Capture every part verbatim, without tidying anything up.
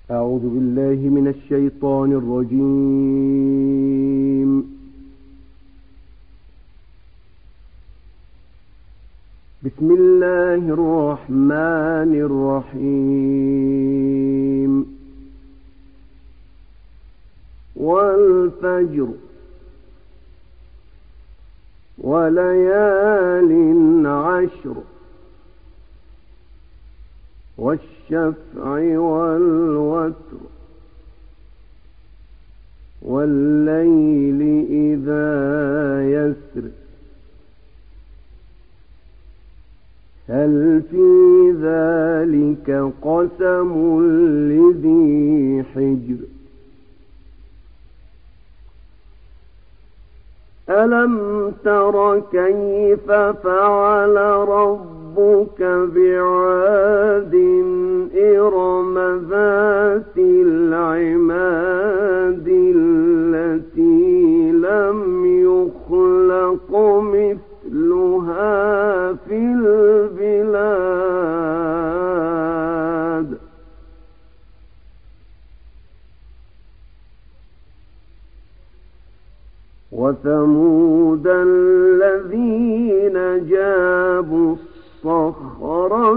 أعوذ بالله من الشيطان الرجيم. بسم الله الرحمن الرحيم. والفجر وليال عشر والشفع والوتر والليل إذا يسر هل في ذلك قسم لذي حجر ألم تر كيف فعل ربك بعاد إرم ذات العماد التي لم يخلق مثلها في البلاد وثمود الذين جابوا الصخر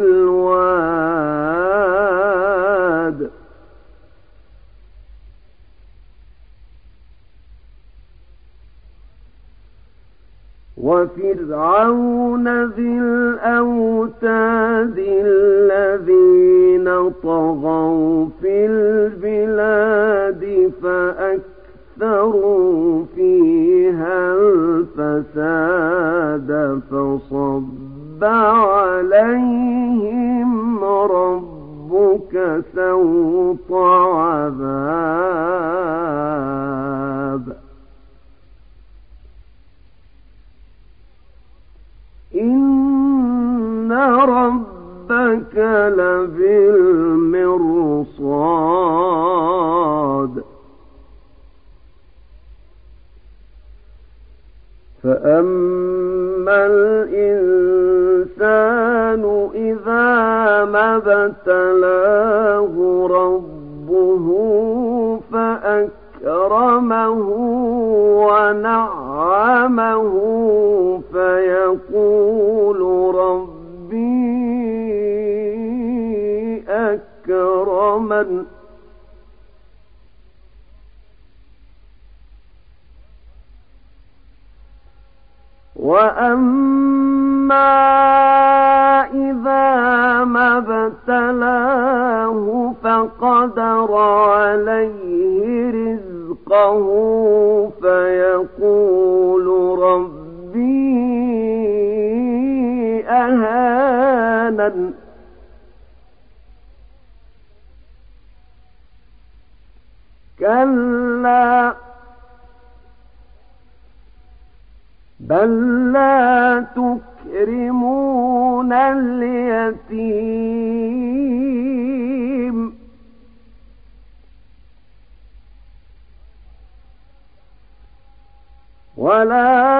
بالواد وفرعون ذي الأوتاد الذين طغوا في البلاد فأكثروا أكثروا فيها الفساد فصب عليهم ربك سوط عذاب إن ربك لبالمرصاد فأما الإنسان إذا ما ابتلاه ربه فأكرمه ونعمه فيقول ربي أكرمن وأما إذا ما ابتلاه فقدر عليه رزقه فيقول ربي أهانن كلا بل لا تكرمون اليتيم ولا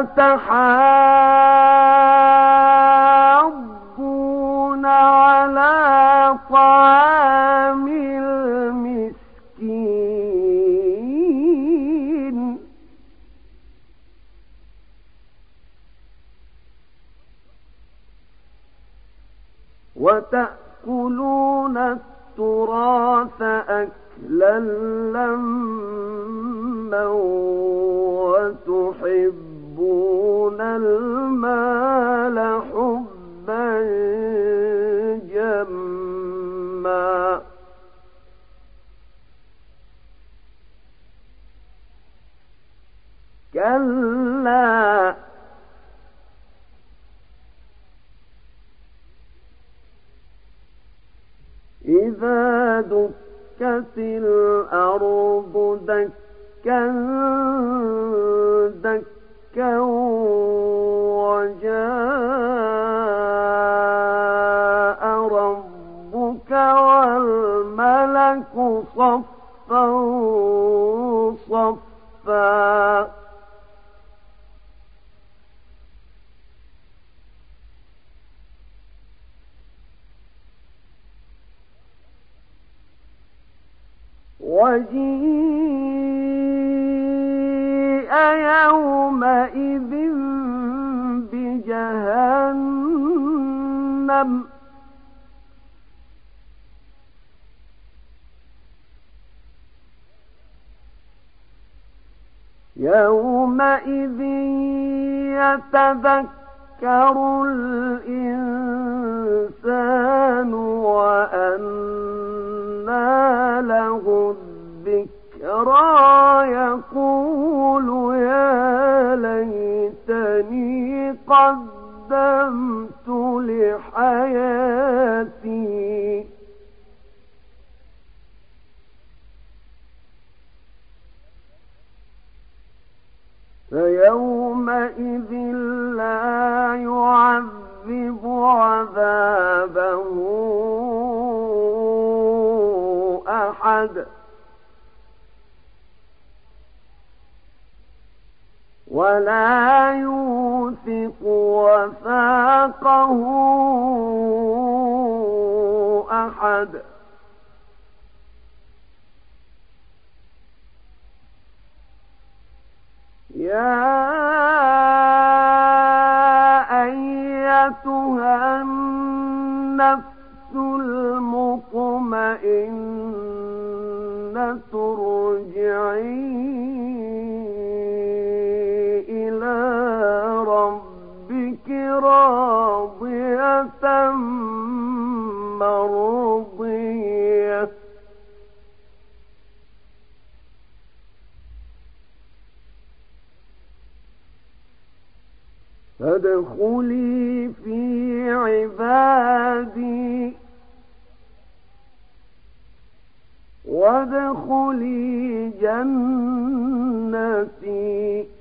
تحاضون على طعام المسكين وتأكلون التراث أكلا لما وتحبون المال حبا جما كلا إذا دكت الأرض دكا دكا وجاء ربك والملك صفا صفا وجيء يومئذ بجهنم يومئذ يتذكر الإنسان وأنى له الذكرى يقول يا ليتني قدمت لحياتي فيومئذ لا يعذب عذابه أحد ولا يوثق وثاقه أحد يا أيتها النفس المطمئنة ارجعي إلى ربك راضية مرضية فادخلي في عبادي وادخلي جنتي